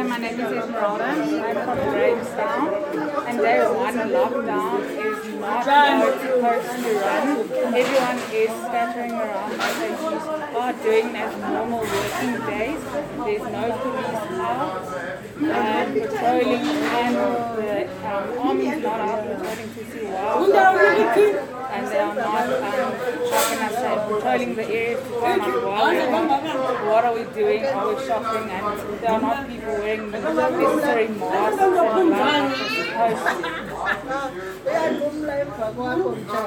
my name is Esmeralda. I'm from Grahamstown. And day one lockdown is not how it's supposed to run. Everyone is scattering around as they are doing as normal working days. There's no police out patrolling, and the army is not out patrolling to see wildlife. And they are not, how can I say, patrolling the area to find out what are we doing, are we shopping, and there are not people wearing the necessary masks and gloves like they're supposed to.